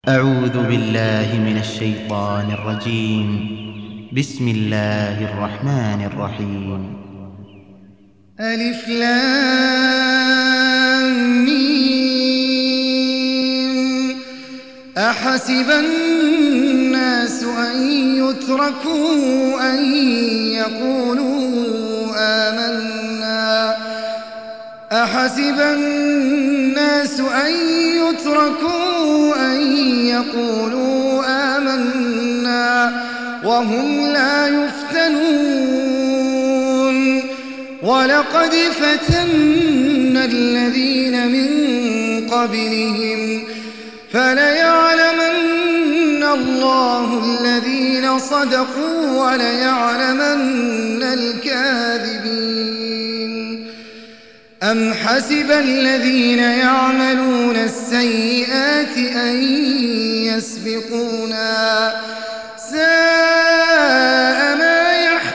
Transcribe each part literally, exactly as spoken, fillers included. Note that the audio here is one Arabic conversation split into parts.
أعوذ بالله من الشيطان الرجيم. بسم الله الرحمن الرحيم. ألف لام ميم. أحسب الناس أن يتركوا أن يقولوا آمنا أحسب الناس أن يتركوا أن يقولوا آمنا وهم لا يفتنون ولقد فتنا الذين من قبلهم فليعلمن الله الذين صدقوا وليعلمن الكاذبين. أم حسب الذين يعملون السيئات أن يسبقونا ساء ما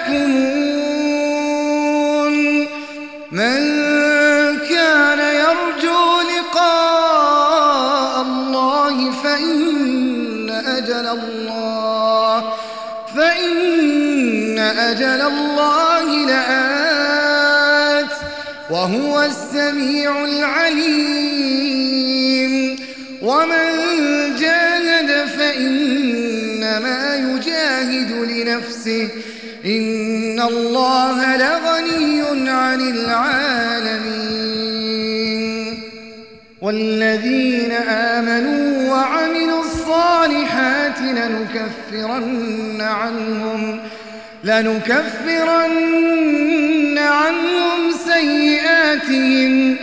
يحكمون. من كان يرجو لقاء الله فإن أجل الله فإن أجل الله لآت وهو السميع العليم. ومن جاهد فإنما يجاهد لنفسه إن الله لغني عن العالمين. والذين آمنوا وعملوا الصالحات لنكفرن عنهم لنكفرن عنهم سيئاتهم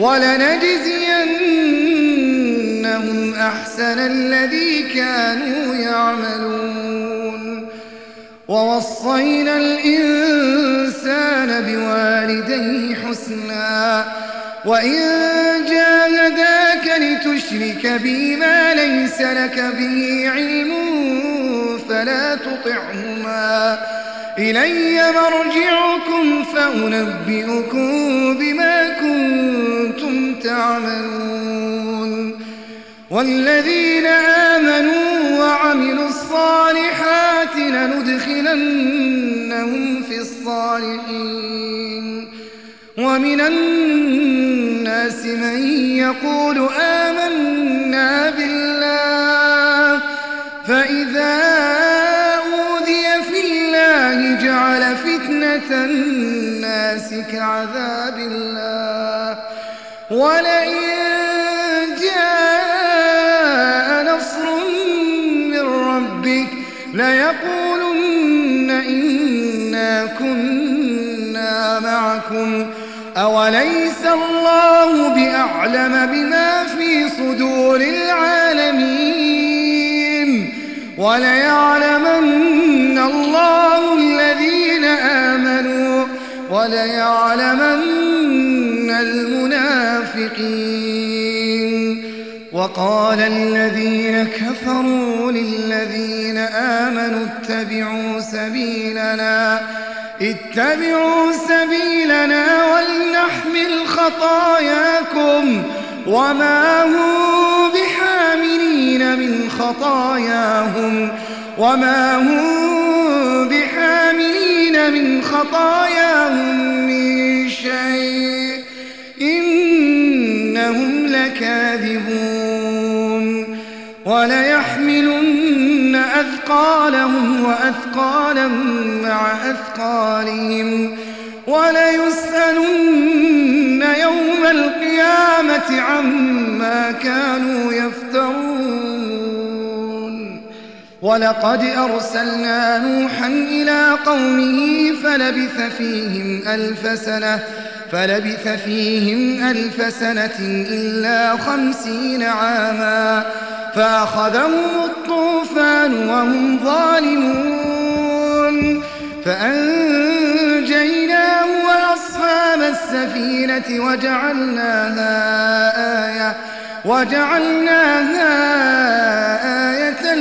ولنجزينهم أحسن الذي كانوا يعملون. ووصينا الإنسان بوالديه حسنا وإن جاهداك لتشرك بي ما ليس لك به علم فلا تطعهما إلي مرجعكم فأنبئكم بما كنتم تعملون. والذين آمنوا وعملوا الصالحات لندخلنهم في الصالحين. ومن الناس من يقول آمنا بالله فإذا جعل فتنة الناس كعذاب الله ولئن جاء نصر من ربك ليقولن إنا كنا معكم أوليس الله بأعلم بما في صدور العالمين. وليعلمن الله الذين آمنوا وليعلمن المنافقين. وقال الذين كفروا للذين آمنوا اتبعوا سبيلنا اتبعوا سبيلنا ولنحمل خطاياكم وما هم بحاملين من خطاياهم وما هم بحاملين من خطاياهم من شيء إنهم لكاذبون. وليحملن أثقالهم وأثقالا مع أثقالهم وليسألن يوم القيامة عما كانوا يفترون. ولقد أرسلنا نوحا إلى قومه فلبث فيهم ألف سنة فلبث فيهم ألف سنة إلا خمسين عاما فأخذهم الطوفان وهم ظالمون فأنجيناه وأصحاب السفينة وجعلناها آية وجعلناها آية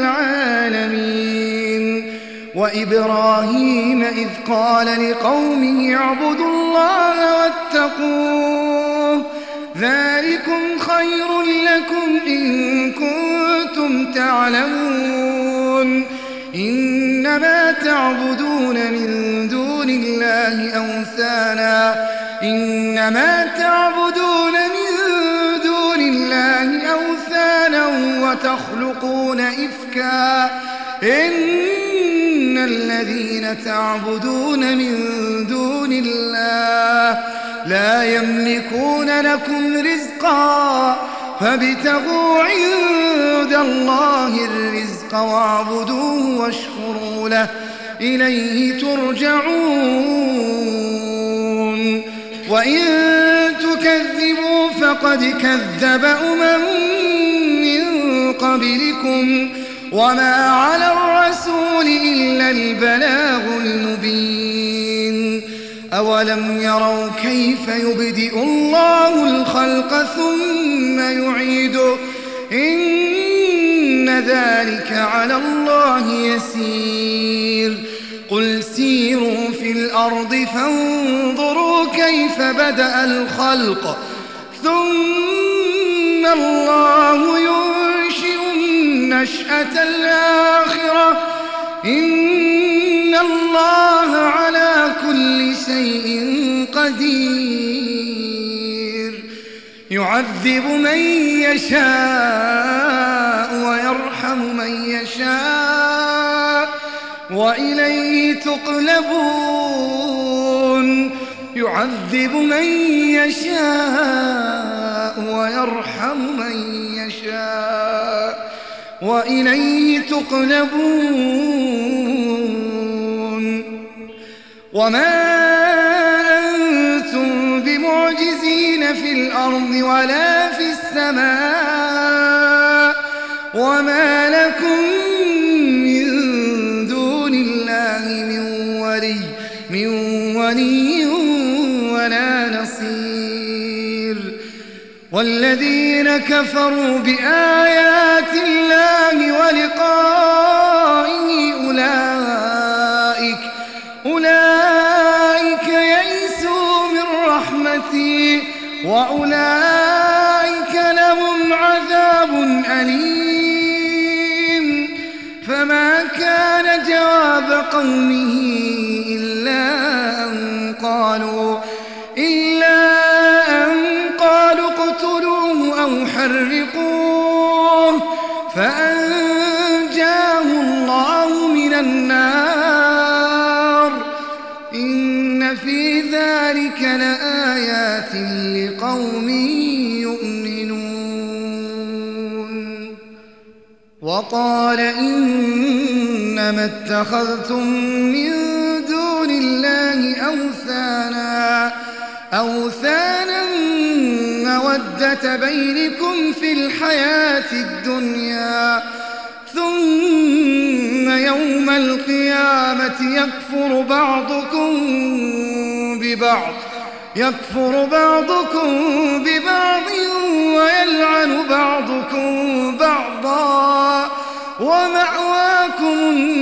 للعالمين. وإبراهيم إذ قال لقومه اعبدوا الله واتقوه ذلكم خير لكم إن كنتم كنتم تعلمون إنما تعبدون من دون الله أوثانا إنما تعبدون من دون الله أوثانا وتخلقون إفكا إن الذين تعبدون من دون الله لا يملكون لكم رزقا فابتغوا عند الله الرزق واعبدوه واشكروا له إليه ترجعون وإن تكذبوا فقد كذب أمم من قبلكم وما على الرسول إلا البلاغ المبين أولم يروا كيف يبدئ الله الخلق ثم يعيده إن ذلك على الله يسير قل سيروا في الأرض فانظروا كيف بدأ الخلق ثم الله ينشئ النشأة الآخرة إن الله على كل شيء قدير يعذب من يشاء ويرحم من يشاء وإليه تقلبون يعذب من يشاء ويرحم من يشاء وإليه تقلبون وما أنتم بمعجزين في الأرض ولا في السماء وما لكم من دون الله من ولي من ولي ولا نصير والذين كفروا بآيات الله ولقائه أولئك أولئك يئسوا من رحمتي وأولئك لهم عذاب أليم فما كان جواب قومه إلا أن قالوا إلا أن قالوا اقتلوه أو حرقوه فأنجاه الله من النار إن في ذلك لآيات لقوم يؤمنون وقال إنما اتخذتم من دون الله أوثانا أوثانا مودة بينكم في الحياة الدنيا ثم يوم القيامة يكفر بعضكم ببعض يكفر بعضكم ببعض ويلعن بعضكم بعضا ومأواكم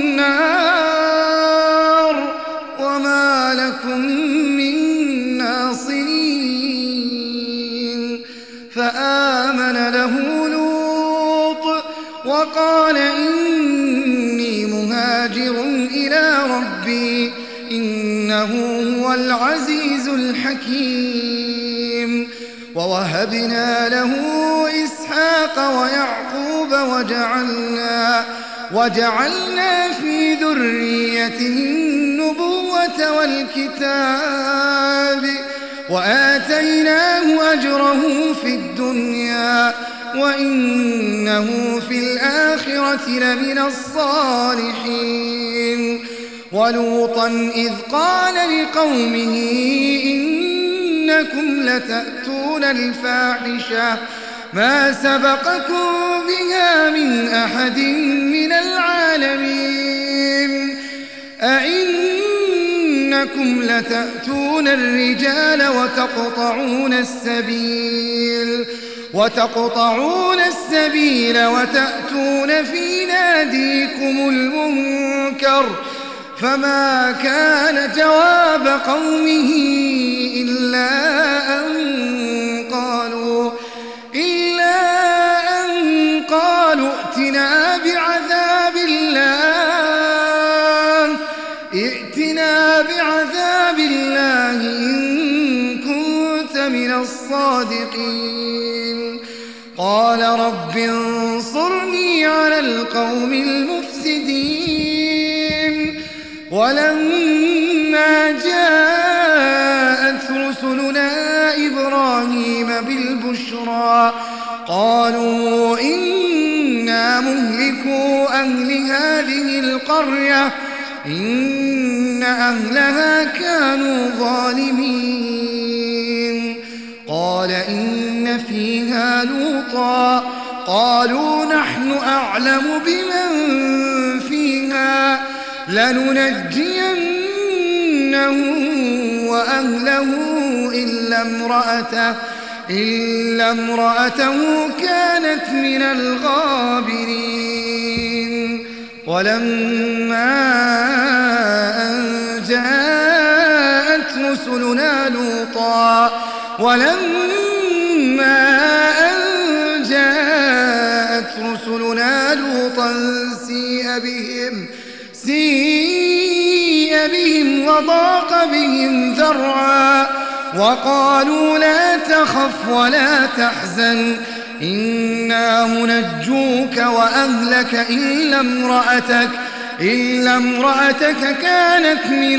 النار وما لكم من ناصرين فآمن له لوط وقال إني مهاجر إلى ربي إنه هو العزيز الحكيم ووهبنا له إسحاق ويعقوب وجعلنا وجعلنا في ذريته النبوة والكتاب وآتيناه أجره في الدنيا وإنه في الآخرة لمن الصالحين ولوطا إذ قال لقومه إنكم لتأتون الفاحشة ما سبقكم بها من أحد من العالمين أئنكم لتأتون الرجال وتقطعون السبيل وتقطعون السبيل وتأتون في ناديكم المنكر فما كان جواب قومه إلا أن قالوا إلا أن قالوا ائتنا الصادقين قال رب انصرني على القوم المفسدين ولما جاءت رسلنا إبراهيم بالبشرى قالوا إنا مهلكو أهل هذه القرية إن أهلها كانوا ظالمين قال إن فيها لوطا قالوا نحن أعلم بمن فيها لننجينه وأهله إلا امرأته إلا امرأته كانت من الغابرين ولما أن جاءت رسلنا لوطا ولما أن جاءت رسلنا لوطا سيء بهم سيء بهم وضاق بهم ذرعا وقالوا لا تخف ولا تحزن إنا منجوك وأهلك إلا امرأتك إلا امرأتك كانت من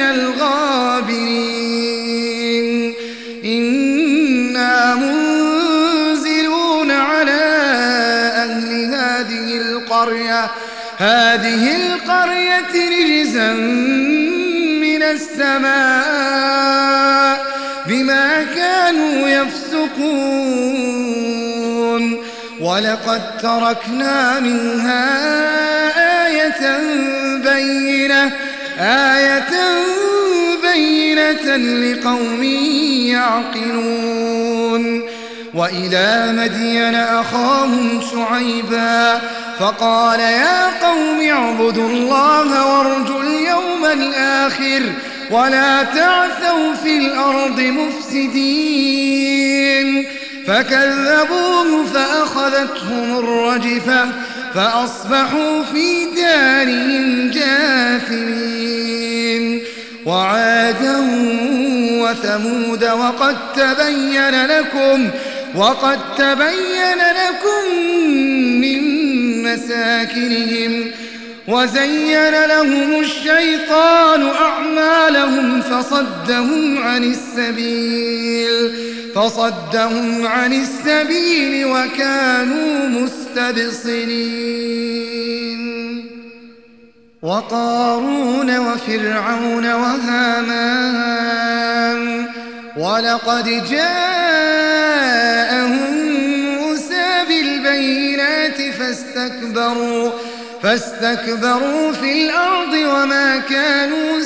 الغابرين إنا منزلون على أهل هذه القرية هذه القرية رجزا من السماء بما كانوا يفسقون ولقد تركنا منها آية بينة آية بينة لقوم يعقلون وإلى مدين أخاهم شعيبا فقال يا قوم اعبدوا الله وارجوا اليوم الآخر ولا تعثوا في الأرض مفسدين فكذبوه فأخذتهم الرجفة فأصبحوا في دارهم جاثمين وعادا وثمود وقد تبين لكم وقد تبين لكم من مساكنهم وزين لهم الشيطان أعمالهم فصدهم عن السبيل فصدهم عن السبيل وكانوا مستبصرين وقارون وفرعون وهامان ولقد جاءهم موسى بالبينات فاستكبروا فاستكبروا في الأرض وما كانوا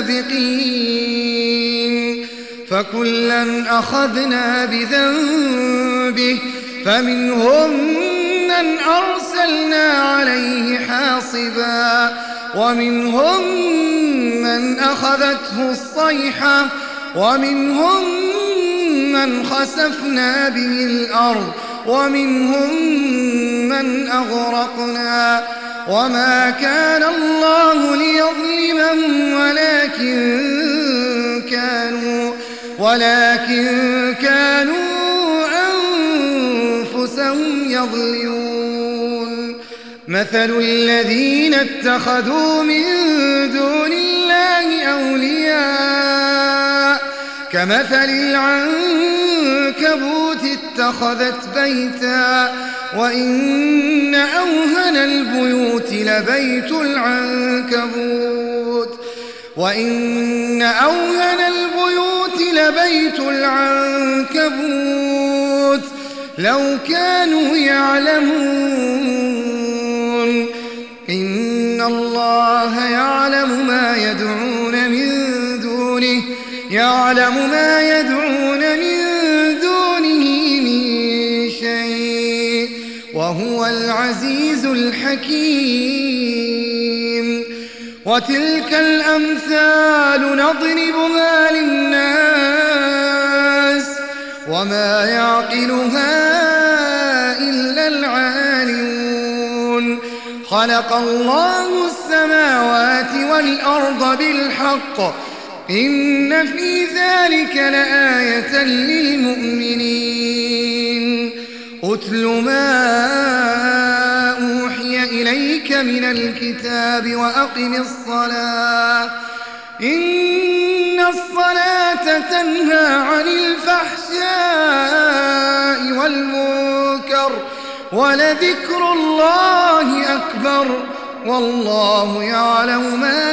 سابقين فكلا أخذنا بذنبه فمنهم من أرسلنا عليه حاصبا ومنهم من أخذته الصيحة ومنهم من خسفنا به الأرض ومنهم من أغرقنا وما كان الله ليظلمهم ولكن كانوا ولكن كانوا أنفسهم يظلمون مثل الذين اتخذوا من دون الله أولياء كمثل العنكبوت اتخذت بيتا وإن أوهن البيوت لبيت العنكبوت وإن أوهن البيوت لبيت العنكبوت لو كانوا يعلمون إن الله يعلم ما يدعون من دونه يعلم ما يدعون من دونه من شيء وهو العزيز الحكيم وتلك الأمثال نضربها للناس وما يعقلها إلا العالمون خلق الله السماوات والأرض بالحق إن في ذلك لآية للمؤمنين أتل ما أوحي إليك من الكتاب وأقم الصلاة إن الصلاة تنهى عن الفحشاء والمنكر ولذكر الله أكبر والله يعلم ما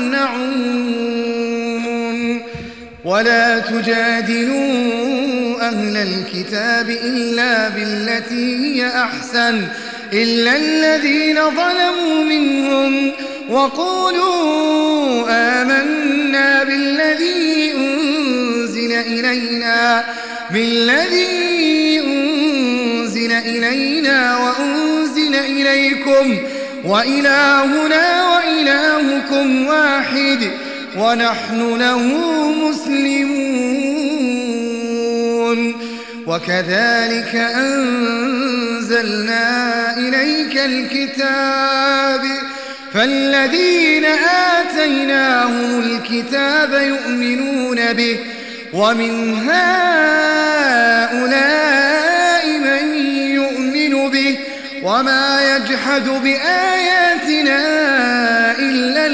تصنعون ولا تجادلوا أهل الكتاب إلا بالتي هي أحسن إلا الذين ظلموا منهم وقولوا آمنا بالذي أنزل إلينا بالذي أنزل إلينا وأنزل إليكم وإلهنا وإلهكم واحد ونحن له مسلمون وكذلك أنزلنا إليك الكتاب فالذين آتيناهم الكتاب يؤمنون به ومن هؤلاء من يؤمن به وما يجحد بآياتنا إلا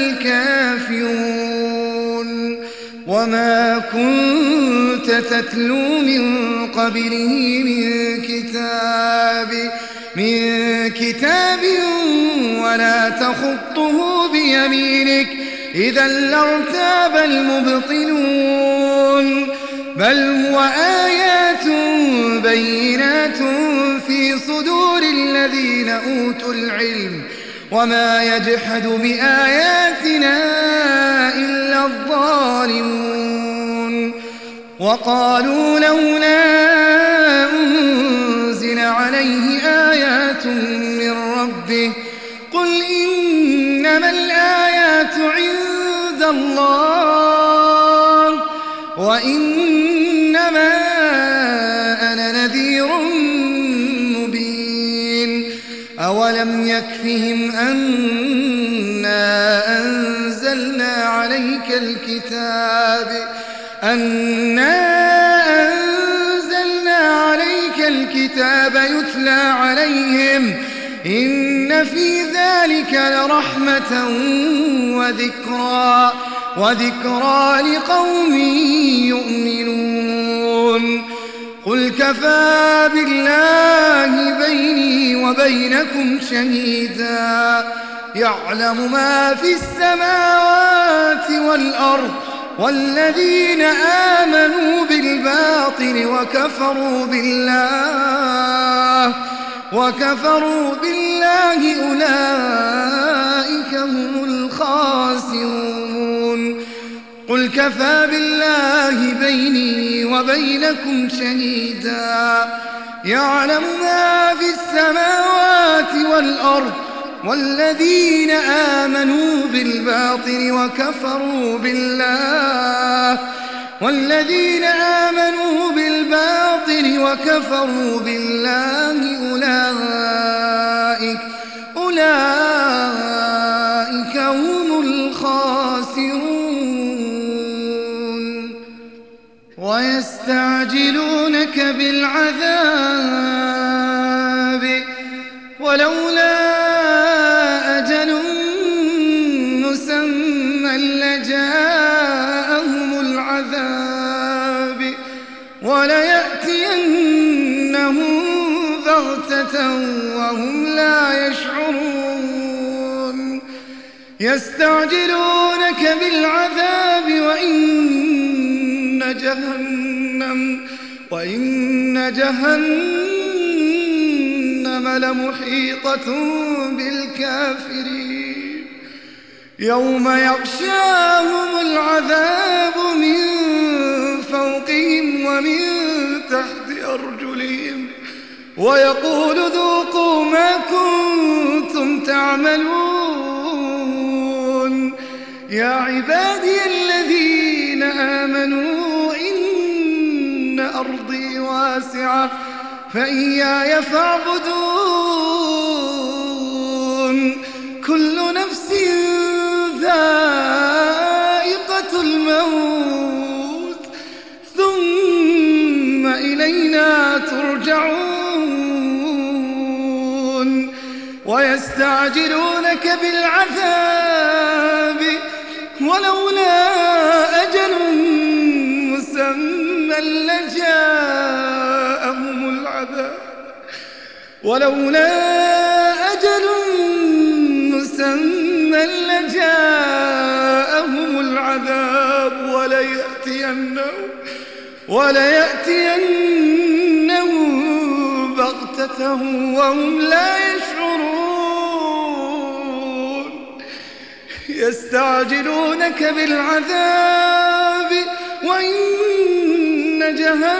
الكافرون وما كنت تتلو من قبله من كتاب من كتاب ولا تخطه بيمينك إذا لارتاب المبطلون بل هو آيات بينات في صدور الذين أوتوا العلم وما يجحد بآياتنا إلا الظالمون وقالوا لولا أنزل عليه آيات من ربه قل إنما الآيات عند الله وإنما أنا نذير مبين أولم يكفهم أنا أنزلنا عليك الكتاب أنا أنزلنا عليك الكتاب يتلى عليهم إن في ذلك لرحمة وذكرى وذكرى لقوم يؤمنون قل كفى بالله بيني وبينكم شهيدا يعلم ما في السماوات والأرض والذين آمنوا بالباطل وكفروا بالله وكفروا بالله أولئك هم الخاسرون قل كفى بالله بيني وبينكم شهيدا يعلم ما في السماوات والأرض والذين آمنوا بالباطل وكفروا بالله والذين آمنوا بالباطل وكفروا بالله أولئك أولئك هم الخاسرون ويستعجلونك بالعذاب ولولا أجل مسمى لجاءهم العذاب وليأتينهم بغتة وهم لا يشعرون يستعجلونك بالعذاب وإن جهنم وإن جهنم لمحيطة بالكافرين يوم يغشاهم العذاب من فوقهم ومن تحت أرجلهم ويقول ذوقوا ما كنتم تعملون يا عبادي الذين آمنوا إن أرضي واسعة فإياي فاعبدون كل نفس ذائقة الموت ويستعجلونك بالعذاب ولولا أجل مسمى لجاءهم العذاب ولولا أجل مسمى لجاءهم العذاب وليأتينهم وليأتينهم بغتة وهم لا يشعرون يستعجلونك بالعذاب وإن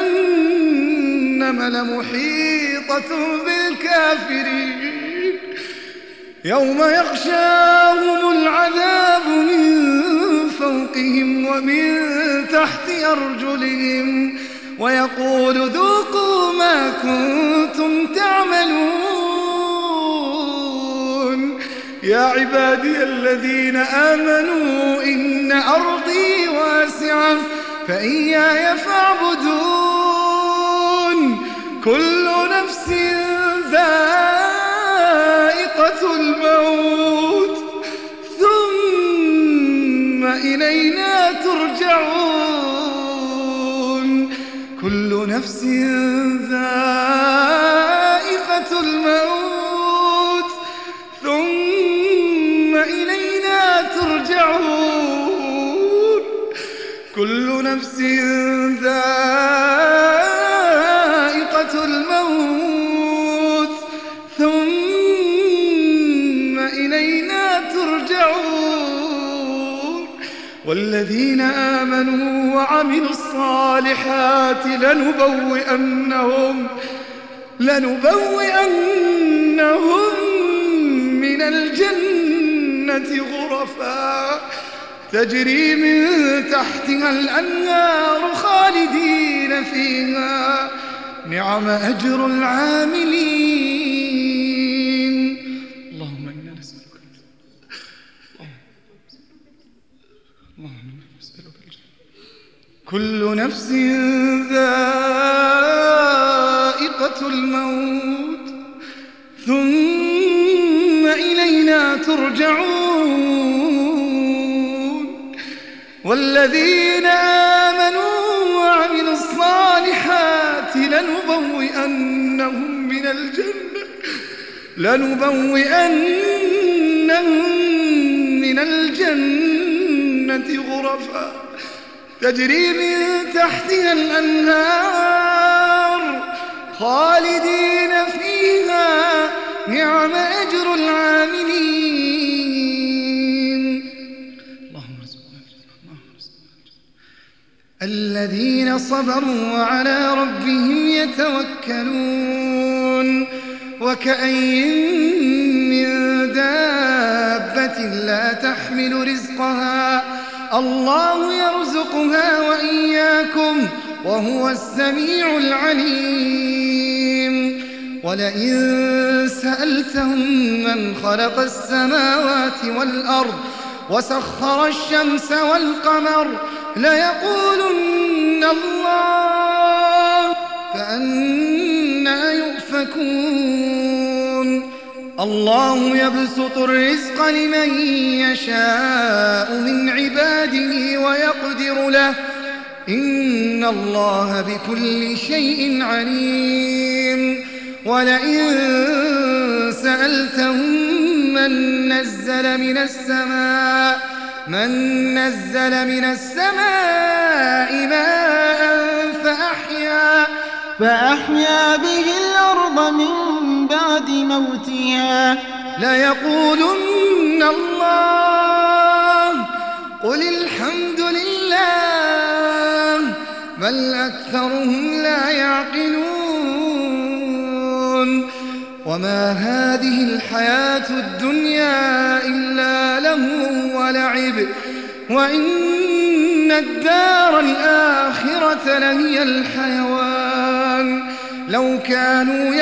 جهنم لمحيطة بالكافرين يوم يغشاهم العذاب من فوقهم ومن تحت أرجلهم ويقول ذوقوا ما كنتم تعملون يا عبادي الذين آمنوا إن أرضي واسعة فإياي فاعبدون كل نفس ذائقة الموت ثم إلينا ترجعون كل نفس ذائقة الموت ثم إلينا ترجعون كل نفس ذائقة الموت ثم إلينا ترجعون والذين آمنوا وعملوا الصالحات لنبوئنهم لنبوئنهم من الجنة غرفا تجري من تحتها الأنهار خالدين فيها نعم أجر العاملين اللهم إنا نسألك اللهم إنا نسألك الجنة كل نفس ذائقة الموت ثم إلينا ترجعون والذين آمنوا وعملوا الصالحات لنبوئنهم من الجنة لنبوئنهم من الجنة غرفا تجري من تحتها الأنهار خالدين فيها نعم أجر العاملين اللهم رزقنا الذين صبروا وعلى ربهم يتوكلون وكأين من دابة لا تحمل رزقها الله يرزقها وإياكم وهو السميع العليم ولئن سألتهم من خلق السماوات والأرض وسخر الشمس والقمر ليقولن الله فأنى يؤفكون الله يبسط الرزق لمن يشاء من عباده ويقدر له إن الله بكل شيء عليم ولئن سألتهم من نزل من السماء من نزل من السماء ماء فأحيا فأحيا به الأرض من بعد موتها ليقولن الله قل الحمد لله بل أكثرهم لا يعقلون وما هذه الحياة الدنيا إلا لهو ولعب وإن الدار الآخرة لهي الحيوان لو كانوا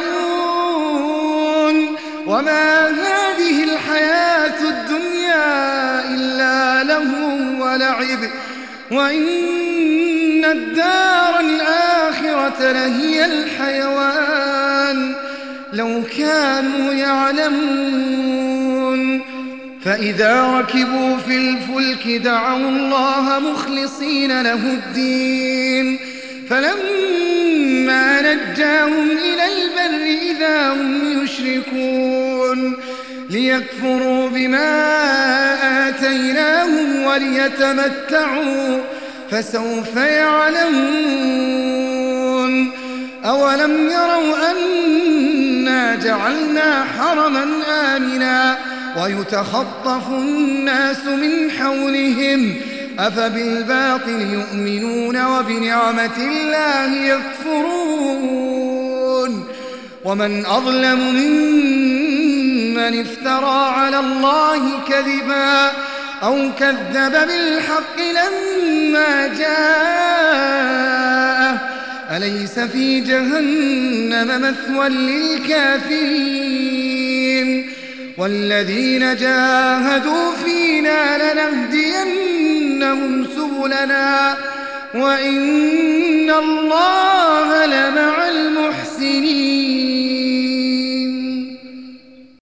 يعلمون وما هذه الحياة الدنيا إلا لهو ولعب وإن الدار الآخرة لهي الحيوان لو كانوا يعلمون فإذا ركبوا في الفلك دعوا الله مخلصين له الدين فلما نجاهم إلى البر إذا هم يشركون ليكفروا بما آتيناهم وليتمتعوا فسوف يعلمون أولم يروا أنا جعلنا حرما آمنا ويتخطف الناس من حولهم أفبالباطل يؤمنون وبنعمة الله يكفرون ومن أظلم ممن افترى على الله كذبا أو كذب بالحق لما جاءه أليس في جهنم مثوى للكافرين والذين جاهدوا فينا لنهدينهم سبلنا وإن الله